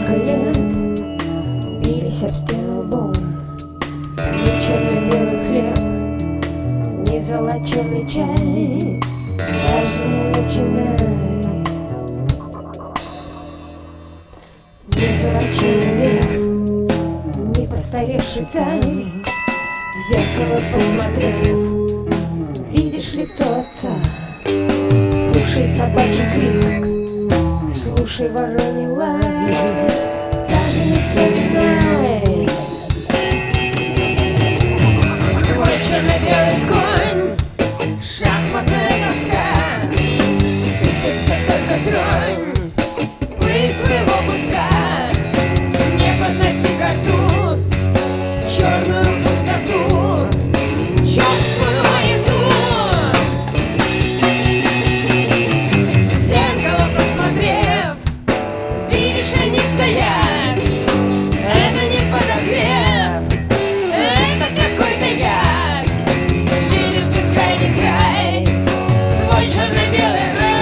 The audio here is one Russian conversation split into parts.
Сколько лет бились об стену лбом, не черно-белый хлеб, не золоченый чай, даже не начинай. Не золоченый лев, не постаревший царь, в зеркало посмотрев, видишь лицо отца. Слушай собачий крик, слушай вороний лай, даже не вспоминай. Твой черно-белый конь, шахматная доска, сыпется только тронь, пыль твоего куска. Не подноси ко рту черную пустоту, черствую маяту. В зеркало посмотрев, видишь, они стоят. Это не подогрев, это какой-то яд. Видишь бескрайний край, свой черно-белый рай.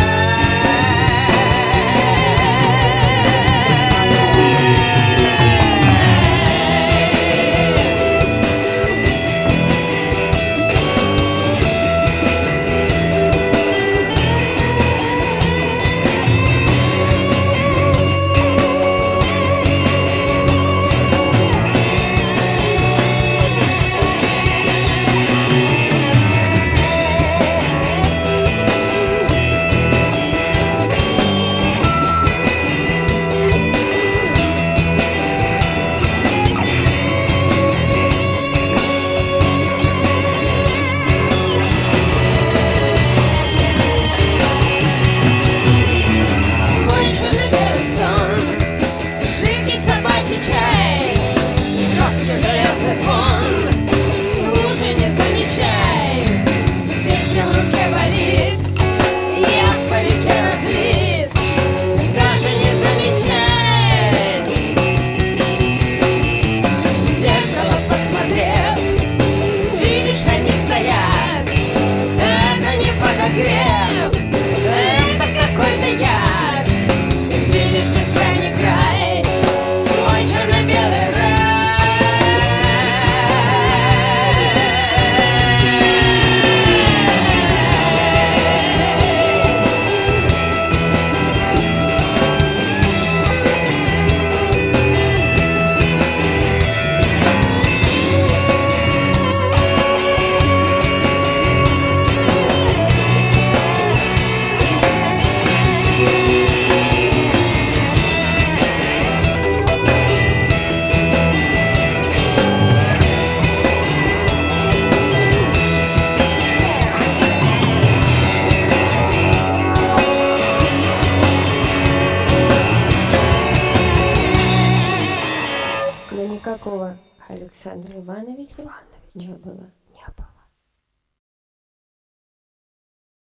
Это какой-то яд. Видишь бескрайний край, свой черно-белый рай. Но никакого Александра Ивановича не было.